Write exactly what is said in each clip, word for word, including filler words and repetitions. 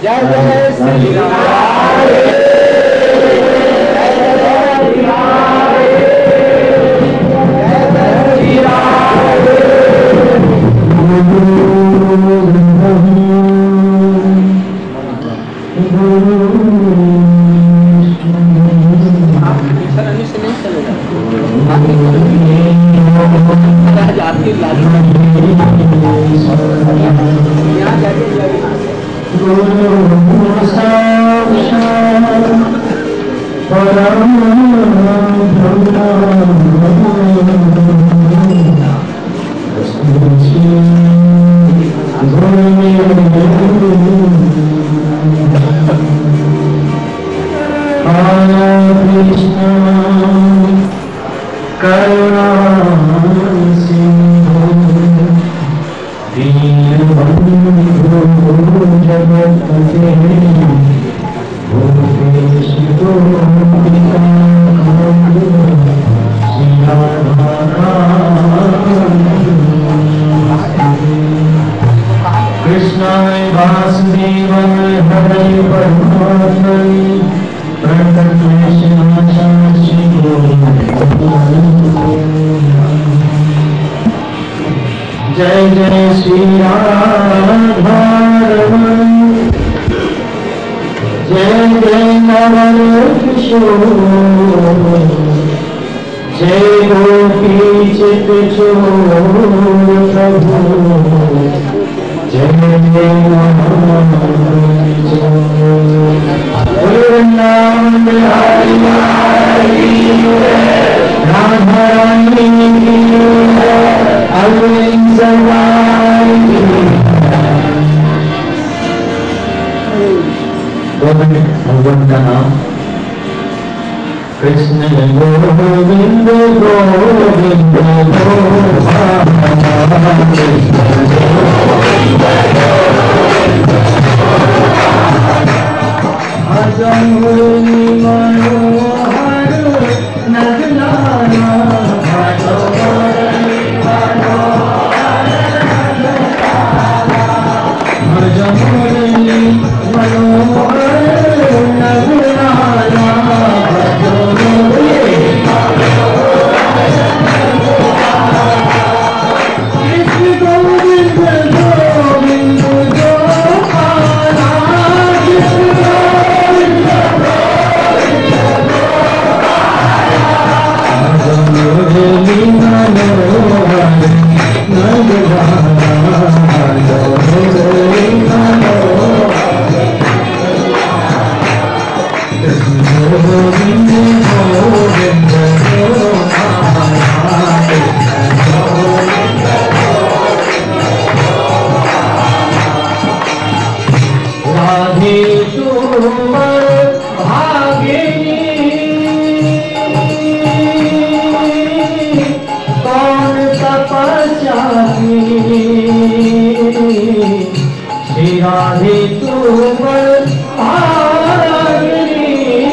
जय जय श्री राम, जय जय श्री राम, जय जय श्री राम। आप मिशनरी से नहीं चलेगा, जाती यहाँ जाके करुणा सिंधु दीनबंधु जगत्पते भूपेश गोपिका कृष्णाय वासुदेवाय हरे परमात्मने प्रणतक्लेशनाशाय श्री जय जय श्री राधा जय जय नवल किशोर जय गोपी चित चोर प्रभु जय जय नाम हरि राधा रानी अरविंद भगवान का नाम कृष्ण गोविंद गोविंद भजमुनि मनोहर नगनाना भजमुनि मनोहर नगनाना कृष्ण गोविंद गोविंद गोपाला राधे तुमर भागिनी कौन तपस्या श्री राधे तुमर भागिनी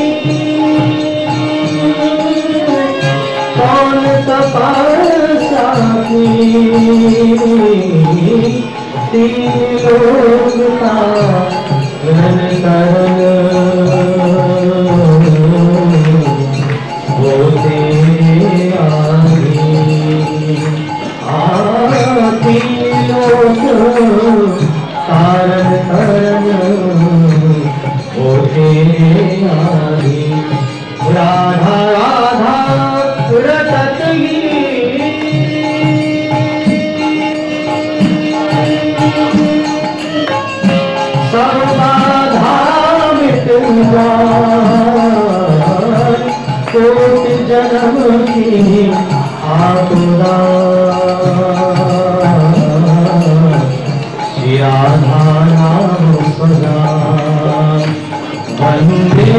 कौन तपस्या तीन लोग का रन करण वो तेरे आगे आती लोग कारण करण वो तेरे आगे राधा राधा रटत कोटि जन्म की आतुरा श्री राधा नाम सदा वंदे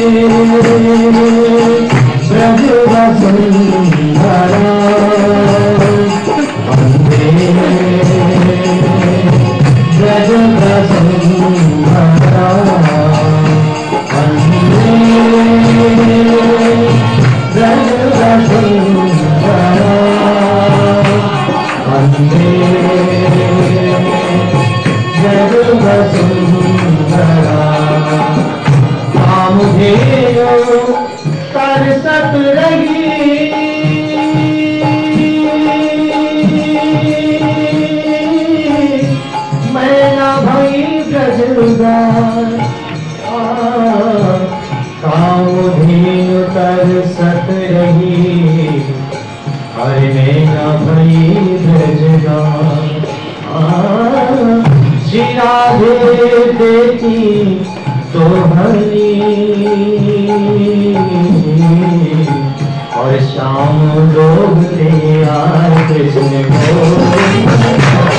ब्रज वसुंधरा वंदे ब्रज वसुंधरा वंदे जगवसुंधरा धेनु तरसत रही मैं न भई ब्रजगार कामधेनु तरसत रही अरे मैं न भई ब्रजगार श्री राधे देती तो हरी और शाम लोग ले आए कृष्ण को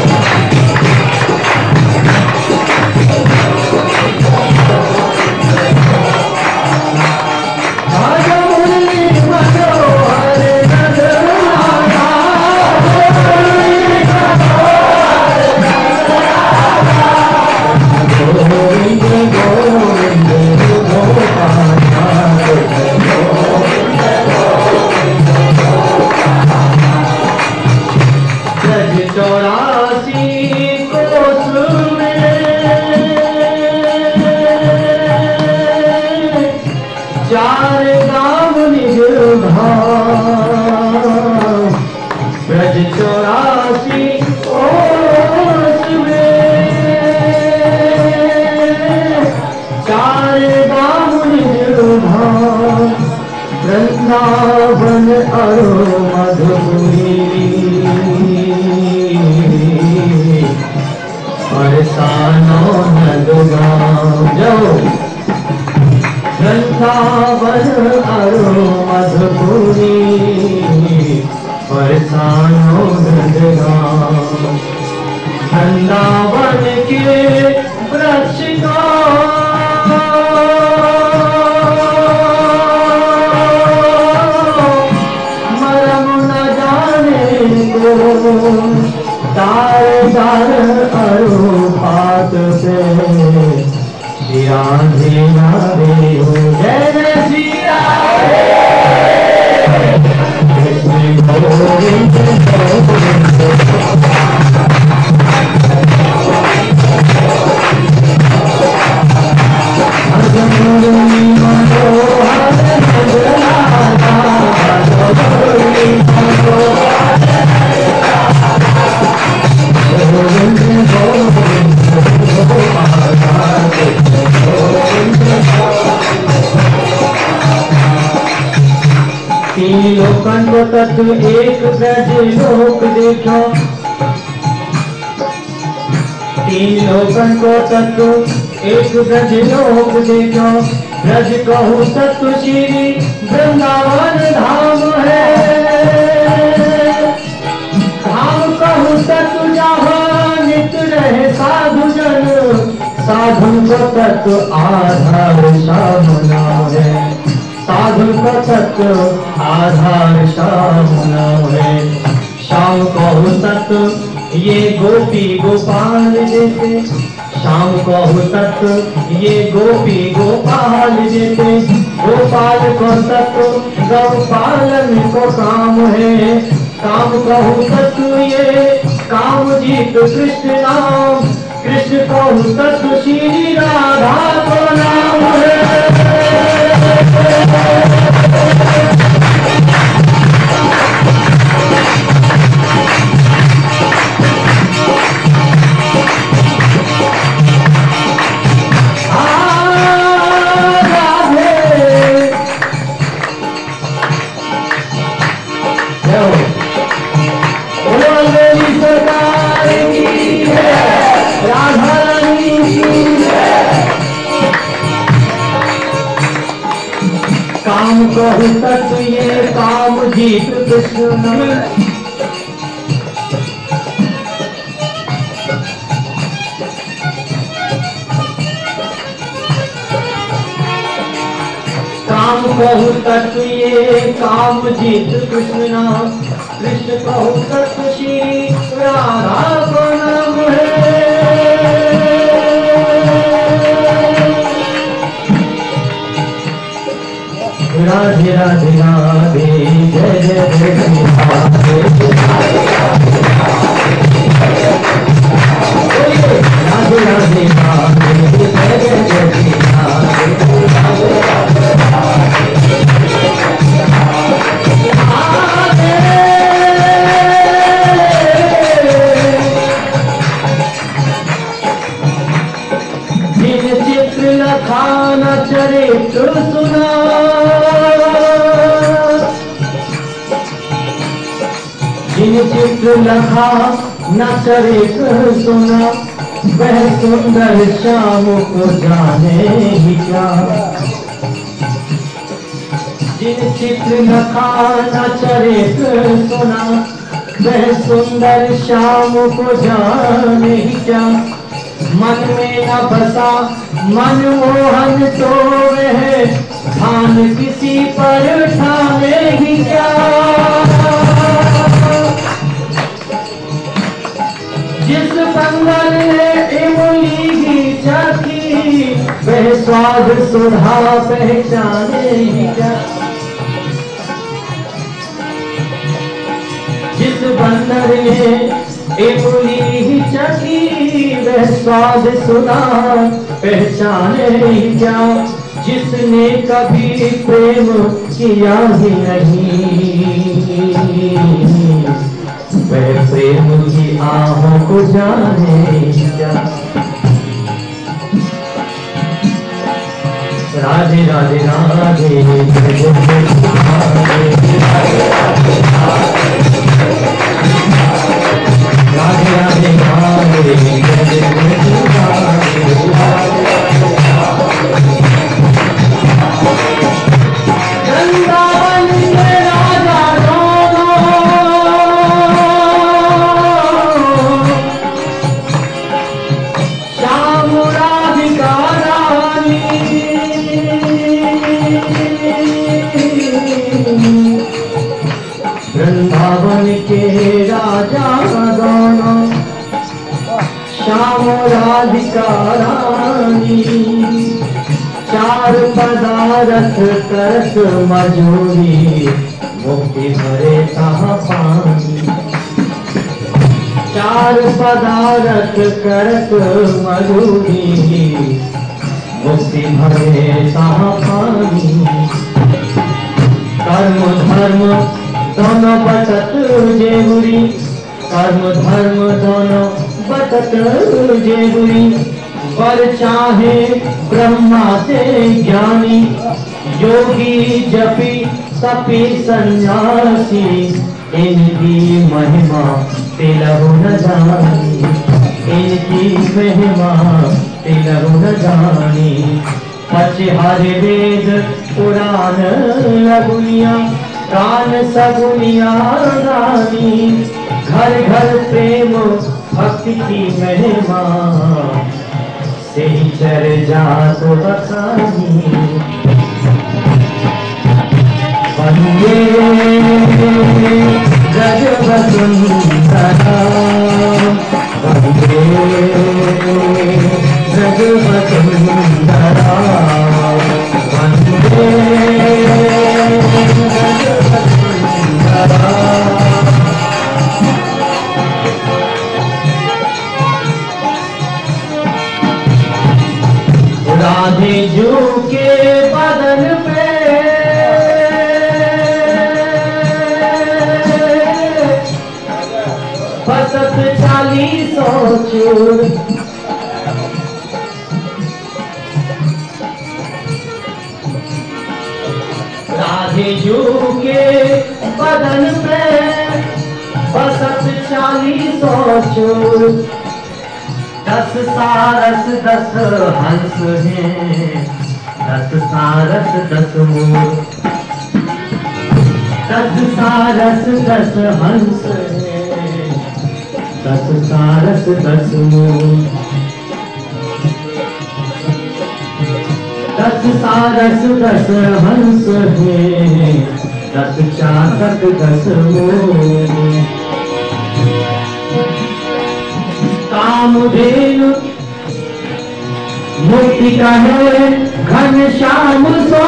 वृंदावन अरो मधुपुरी बरसानो नंदगांव जाओ वृंदावन अरो मधुपुरी बरसानो नंदगांव वृंदावन के वृक्ष का तार तार अरु हाथ से श्री राधे राधे हो जय जय श्री राधे कृष्ण गोविंद तीन लोकन को तत्व एक ब्रज लोक देखो तीन लोकन को तत्व एक ब्रज लोक देखो ब्रज कहूँ तत्व श्री वृंदावन धाम है धाम कहूँ तत्व जहाँ नित्य रहे साधु जन साधु को तत्व आधार श्याम नाम है साधु का तत्व आधार श्याम नाम है श्याम कहु तत्व ये गोपी गोपाल देते श्याम कहु तत्व ये गोपी गोपाल देते गोपाल को तत्व गौपालन को काम है काम कहु तत्व ये काम जीत कृष्ण नाम कृष्ण कहु तत्व श्री राधा को नाम है काम कहु तत्व ये काम जीत कृष्ण काम कहु तत्व ये काम जीत कृष्ण नाम कृष्ण कहु तत्व श्री राधा को नाम है राधे राधे राधे जय जय जय श्री राधे राधे राधे राधे जय जय जय श्री राधे चरित्र सुना, जिन चित्र लखा न चरित्र सुना, वह सुंदर श्याम को जाने ही क्या। जिन चित्र लखा न चरित्र सुना, वह सुंदर श्याम को जाने ही क्या। मन में न बसा मनमोहन तो वह ध्यान किसी पर ठाने ही क्या। जिस बंदर ने इमली की चखी, वह स्वाद सुधा पहचाने ही क्या। जिस बंदर ने इमली ही चखी, वह स्वाद सुधा पहचाने ही क्या। जिसने कभी प्रेम किया ही नहीं, वह प्रेम की आहों को जाने क्या। राधे राधे राधे राधे राधे वृंदावन के राजा श्याम राधिका रानी, वृंदावन के राजा दोनों श्याम राधिका रानी। चार पदार्थ करत मजूरी, मुक्ति भरे कहाँ पानी। चार पदार्थ करत मजूरी, मुक्ति भरे कहाँ पानी। कर्म धर्म दोनों बटत जेबुरी, कर्म धर्म दोनों बटत जेबुरी। वर चाहे ब्रह्मा से ज्ञानी, योगी जपी तपी सन्यासी। इनकी महिमा तिलहु न जानी, इनकी महिमा तिलहु न जानी। पचहर वेद पुराण लगुनिया, कान सगुनिया रानी। घर घर प्रेम भक्ति की महिमा, से ही चर जात बखानी। वंदे गज वसुंधरा, वंदे गज वसुंधरा, वंदे गज वसुंधरा। राधे जू के बदन पे बसत चालीसों चूर। राधे जू के बदन पे बसत चालीसों चूर। दस सारस दस हंस हैं, दस सारस दस मोर। दस सारस दस हंस हैं, दस सारस दस मोर। दस सारस दस हंस हैं, दस चातक दस मोर। कामधेनु मुक्ति का है घनश्याम सो,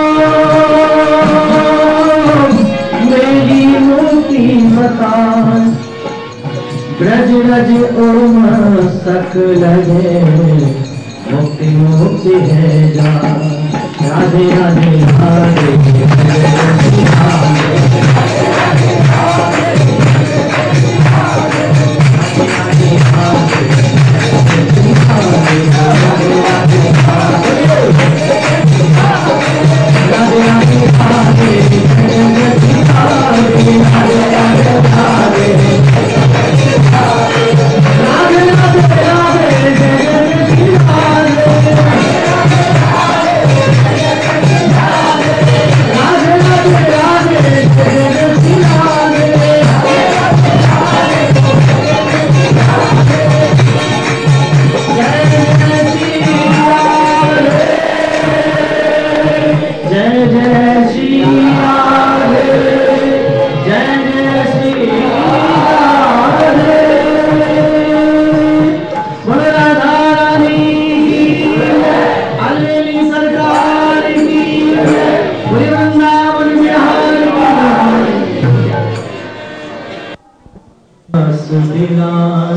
मेरी मुक्ति मकान। ब्रज रज ओम सक लगे, मुक्ति मुक्ति है जा। राधे राधे राधे राधे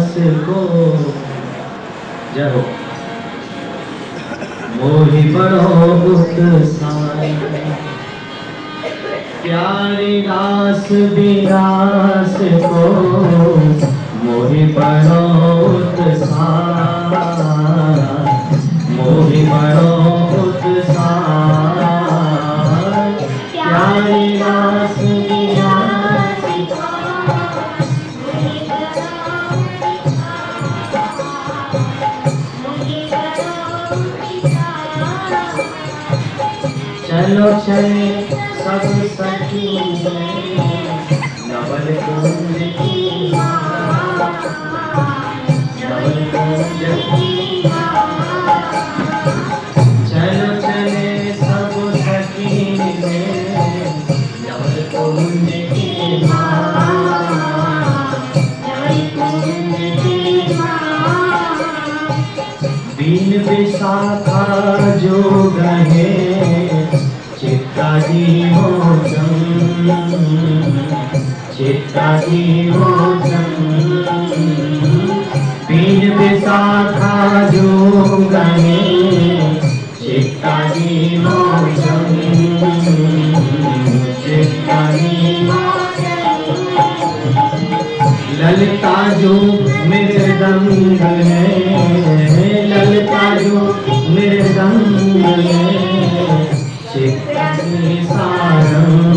रास को जब मोहि बड़ो उत्साह, प्यारी रास विरास को मोहि बड़ो उत्साह, मोहि बड़ो उत्साह, प्यारी रास विरास चलो चले सब सखी नवल कुंज की नवल कुंज की, चलो चले सब सखी नवल कुंज की नवल कुंज की, बीन विशाखा जो गहे चित्तादि मोचन, चित्तादि मोचन, बीन विशाखा जो गहे चित्तादि मोचन, चित्तादि मोचन, ललिता जो मृदंग है, ललिता जो मृदंग है, चित्तादि सारंग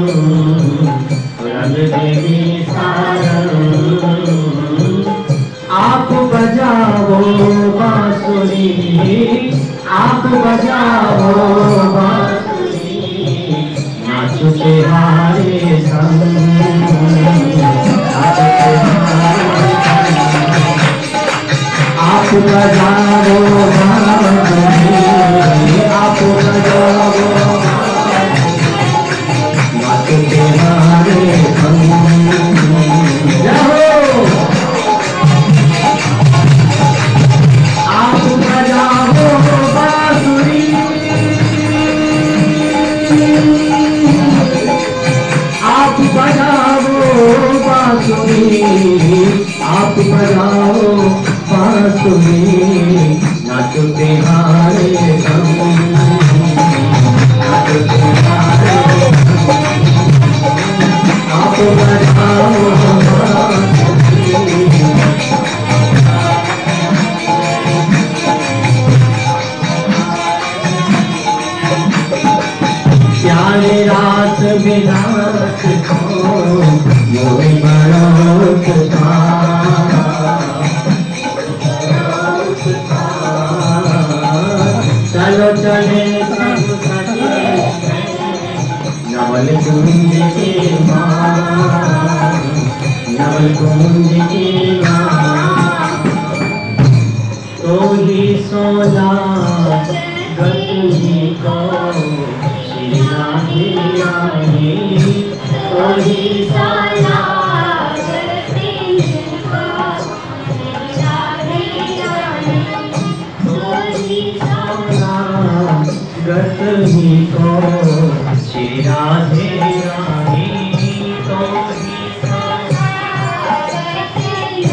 रंग देवी सारंग, आप बजाओ बांसुरी, आप बजाओ बांसुरी, नाचो तुम्हारे संग, नाचो तुम्हारे संग, आप बजाओ बांसुरी, आप बजाओ नाचो तुम्हारे संग, आप बजाओ बांसुरी, आप बजाओ बांसुरी, आप बजाओ बांसुरी, नाचो तुम्हारे संग, नाचो तुम्हारे संग, आप बजाओ बांसुरी, प्यारे रात विरात को मोहि बड़ो उत्साह, चलो चले सब सखी नवल कुंज की माँ, नवल कुंज की माँ, तो ही सोना गति को श्री राधे रानी, तो ही सोना गति को श्री राधे रानी, तो ही सोना गति को श्री राधे रानी, तो ही सोना गति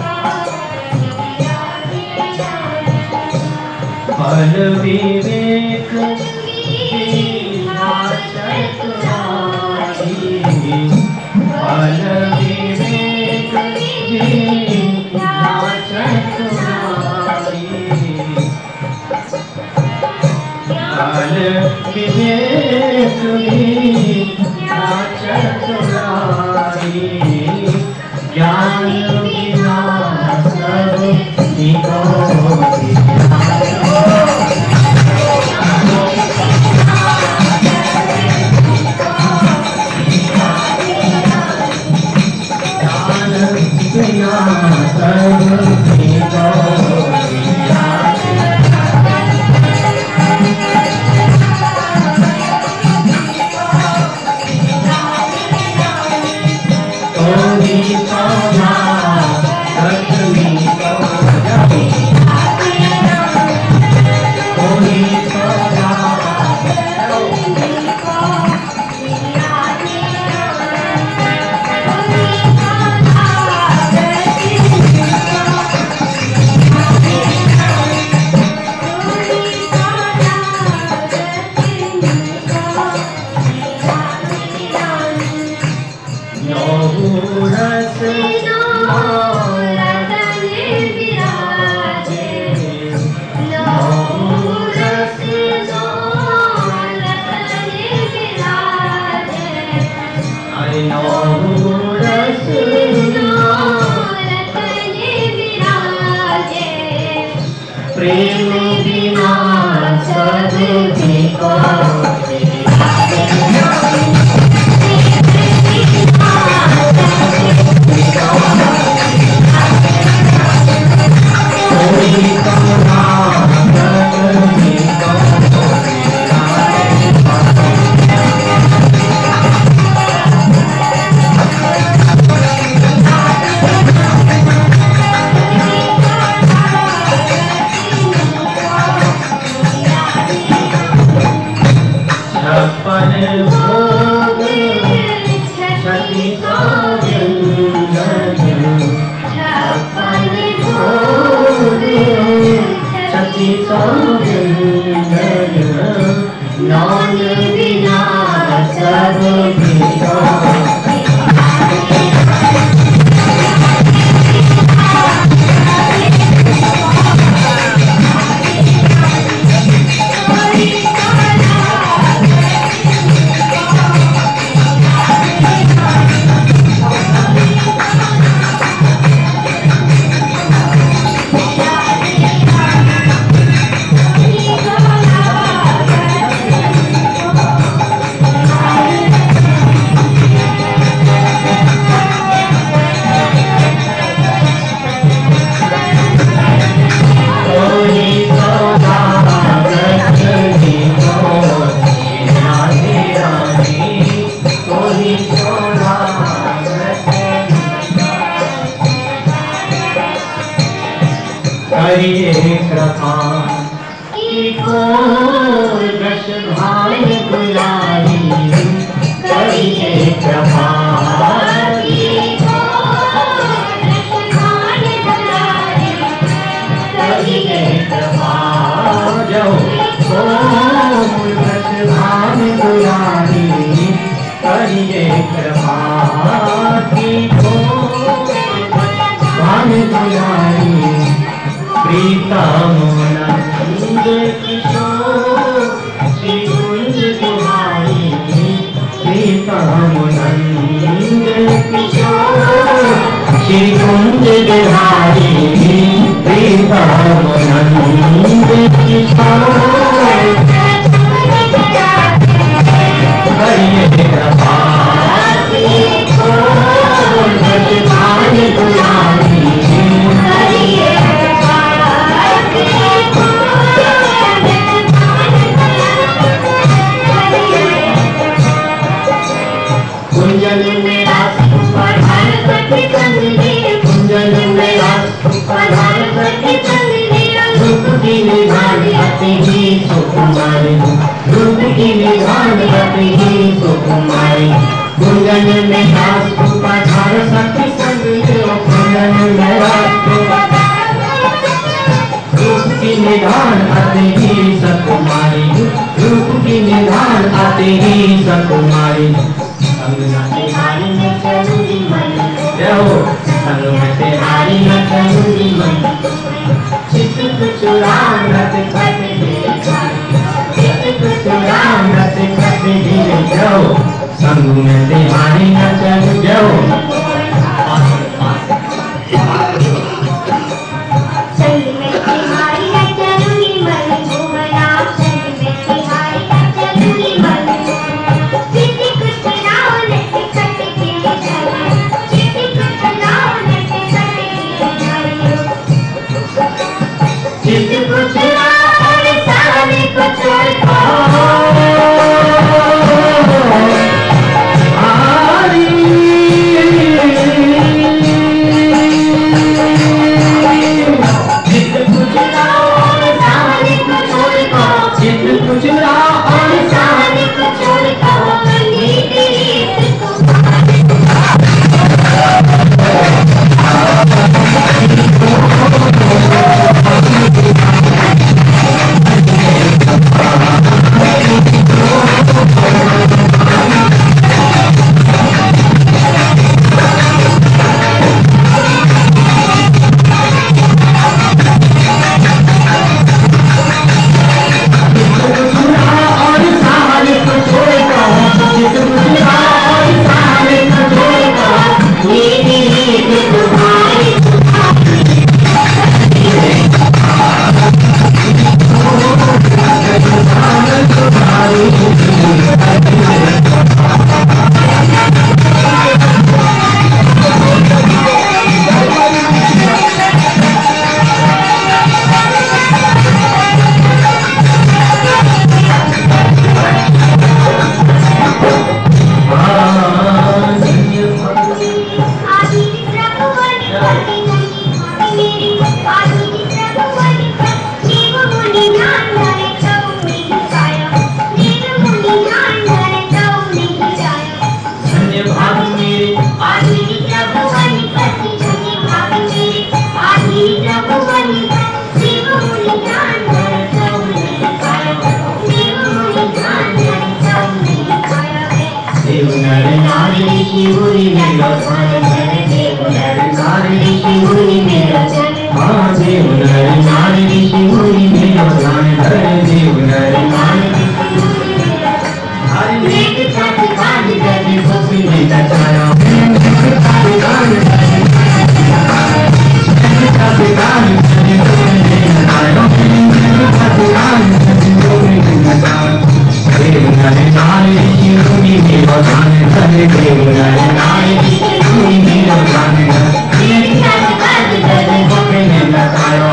को फल विवेक फल विवेक फल विवेक ज्ञान बिना सब प्रेम बिना सब बेकार। ऋषि मुनि मेरा ध्यान धरे देव नर नारी ऋषि मुनि मेरा हाँ देव नर नारी ऋषि मुनि मेरा ध्यान धरे देव नर नारी हरि एक छाती कान गति भक्ति में बचाया छाती कान गति छाती कान गति भक्ति में बचाया छाती कान गति भक्ति में बचाया देव नर नारी ऋषि मुनि मेरा ध्यान धरे देव नर नारी ऋषि मुनि मेरा ध्यान धरे एक छाती कान गति भक्ति में बचाया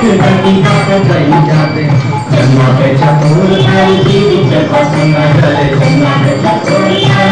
विचित्र गति का तो कहीं जाते जन्मा पे चतुर है जीवित पसंद चले जन्मा पे चतुर है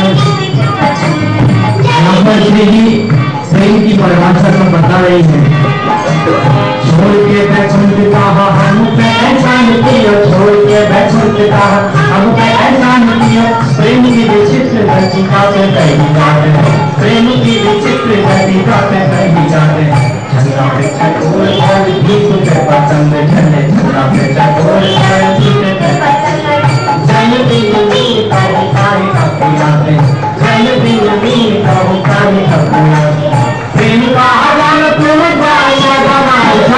यहाँ पर श्री जी प्रेम की परिभाषा को बता रही है। छोड़ के बैकुंठ कहा हम पे एहसान किया, छोड़ के बैकुंठ कहा हम पे एहसान किया, प्रेम की विचित्र गतिका पे कहीं जाते प्रेम की विचित्र गतिका पे कहीं जाते झंडा पे चकोर और गीत पे पतंग झंडे झंडा पे चकोर और गीत पे जय बिन मीर का उतारे अपनाते जय बिन मीर का उतारे अपनाते प्रेम का आवाज तुम गाया गवाया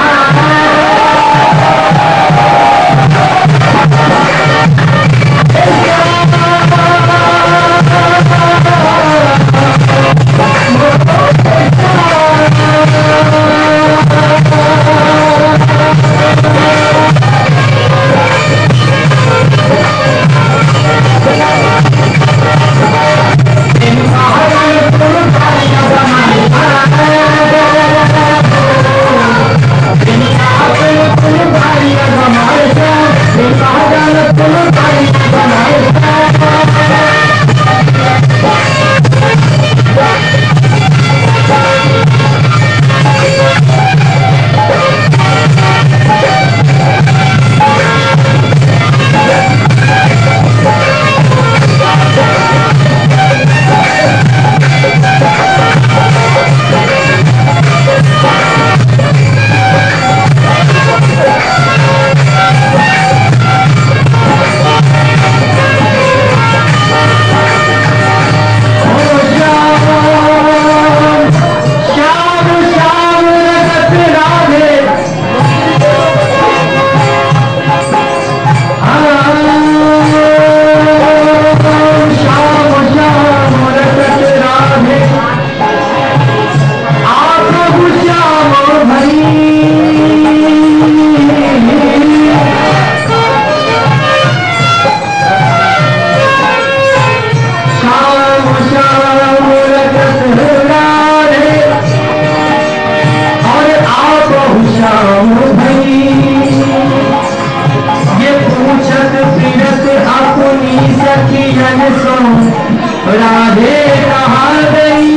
राधे कहाँ गई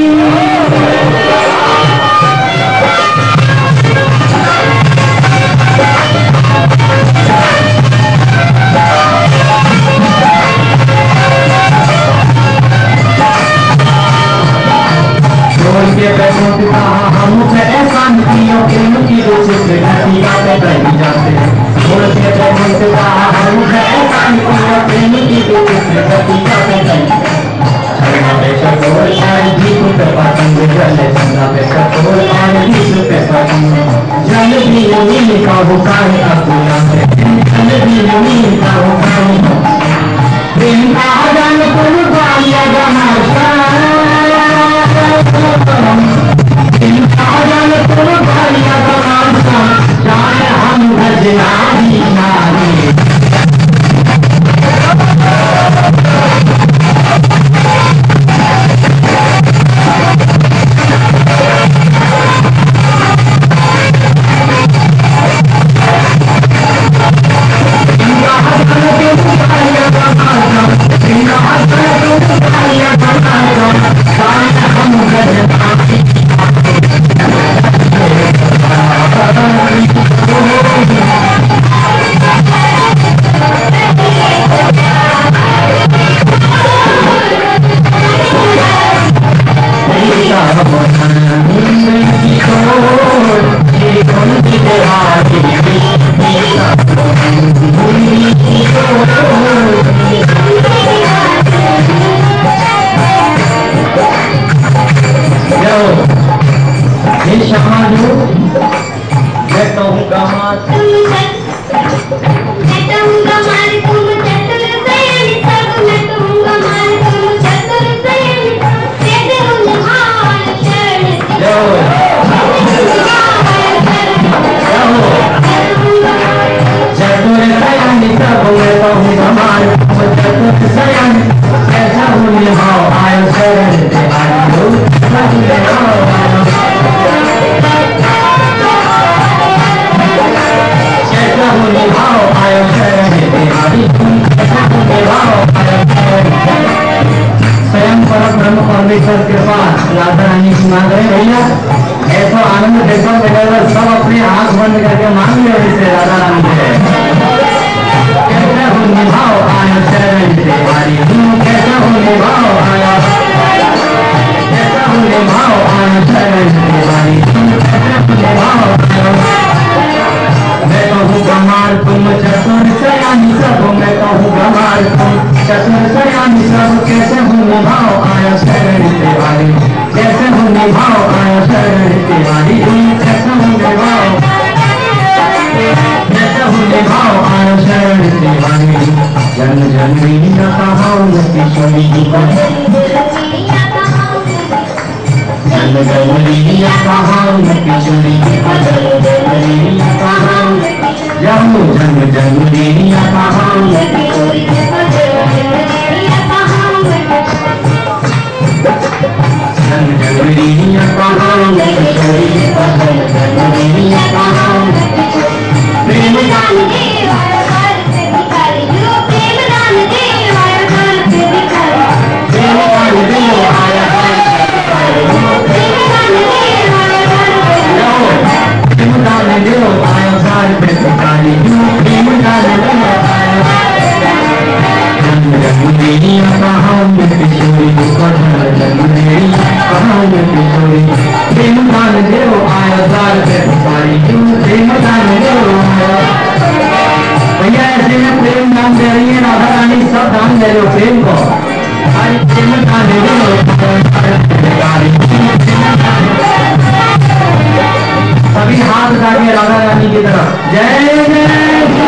के बैठों से कहा हम पे एहसान किया प्रेम की विचित्र गतिका पे कहीं जाते छोड़ के बैठों से कहा हम पे एहसान किया प्रेम की विचित्र गतिका पे कहीं झंडा पे चकोर और गीत पे पतंग चले झंडा पे चकोर और गीत पे पतंग जल भी नील का हुक्म अपना जल भी नील का हुक्म प्रेम का आजान तुम गाया गमाशा आजान तुम गाया गमाशा जाने हम भजनारी नारी Thank you. ईश्वर कृपा राधा रानी की मांग रहे भैया ऐसा आनंद देखो बेटा सब अपने आंख बंद करके मांग लो इसे राधा रानी से कैसे हो निभाओ आया शरण तेरी कैसे हो निभाओ आया कैसे हो निभाओ आया शरण तेरी कैसे हो निभाओ मैं कहूँ गमार तुम चतुर सयानी सब मैं कहूँ गमार तुम चतुर सयानी सब कैसे हूँ निभाओ आया शरण तेरी कैसे हूँ निभाओ आया शरण तेरी कैसे हूँ निभाओ कैसे हूँ निभाओ आया शरण तेरी जन जननी न कहाऊँ किशोरी जन जननी न कहाऊँ किशोरी जाऊँ जन जननी न कहाऊँ जन जननी न कहाऊँ किशोरी जननी न कहाऊँ प्रेम दान दे वाला से भिखारी जो प्रेम दान दे वाला से भिखारी प्रेम दान दे वाला प्रेम दान दे वाला प्रेम दान दे आया सार पे भिखारी प्रेम दान दे आया जन जननी कहां में किशोरी जन कहां में किशोरी प्रेम दान दे आया सार पे भिखारी प्रेम दान दे भैया ऐसे में प्रेम दान दे रही है राधा रानी सब दान दे रहे हो प्रेम को प्रेम दान दे रहे सभी हाथ उठा के राधा रानी की तरफ जय जय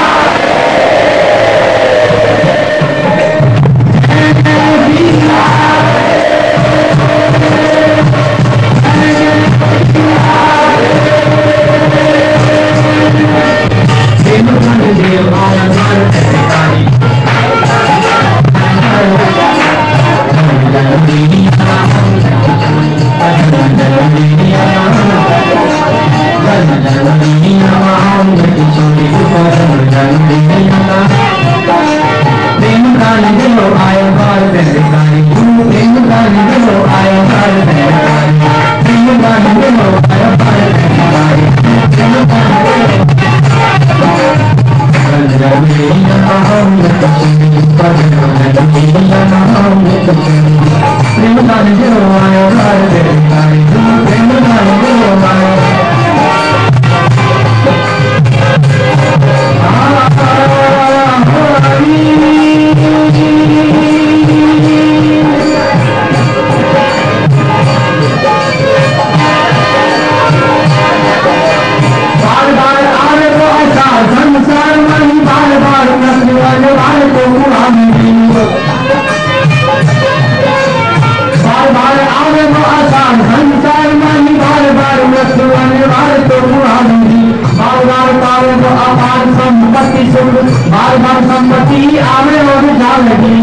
बार बार संपत्ति आवे और जा लगी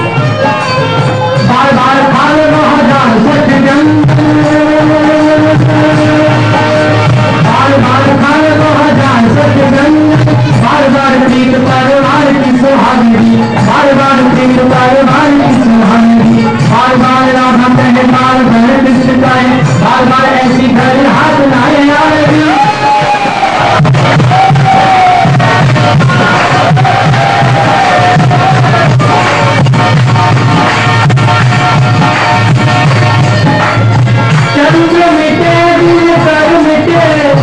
बार बार खावे वो हजार सच जंग बार बार खावे वो हजार सच जंग बार बार प्रीत परिवार की सुहागनी बार बार प्रीत परिवार की सुहागनी बार बार राधा पहले बार घर बिछकाए बार बार ऐसी घर हाथ लाए आए चंद्र मिटे दिन कर मिटे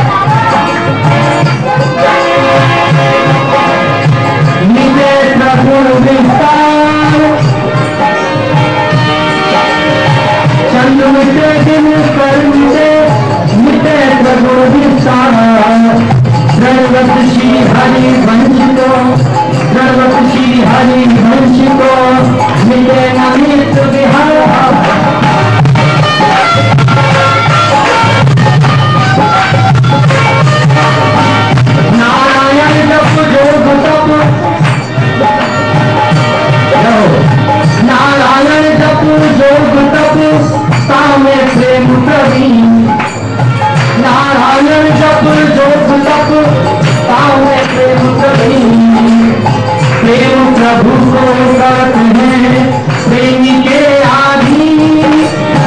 मिटे प्रभुर विस्तार चंद्र मिटे दिन कर मिटे मिटे प्रभुर विस्तार सर्वत श्री हरि वंशितो सर्वत श्री हरि वंशितो मिटे नमित विहार नारायण जप जोग तप नारायण जप जोग तप तामे प्रेम प्रवीण नारायण जप जोग तप तामे प्रेम प्रवीण प्रेम प्रभु को करत है प्रेमी के आधीन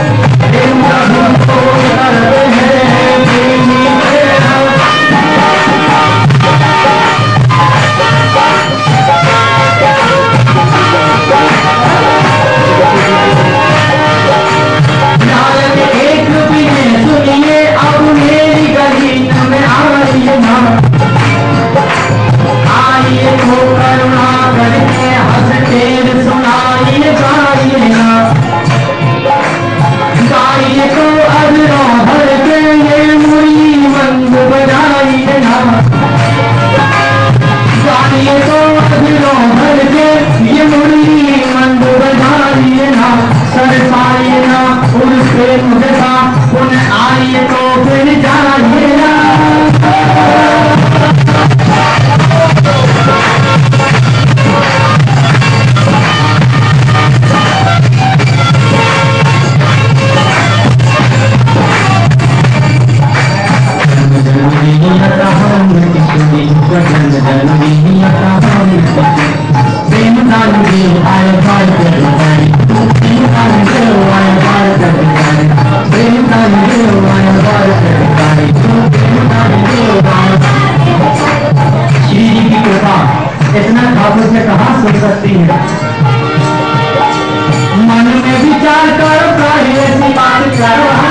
आए बार कर जाए प्रेम देव आए बार कर जाए प्रेम देव आए बार कर जाए प्रेम देव आए। श्री जी की कृपा इतना ठाकुर से कहाँ सुन सकती है। मन में विचार करो ऐसी बात करो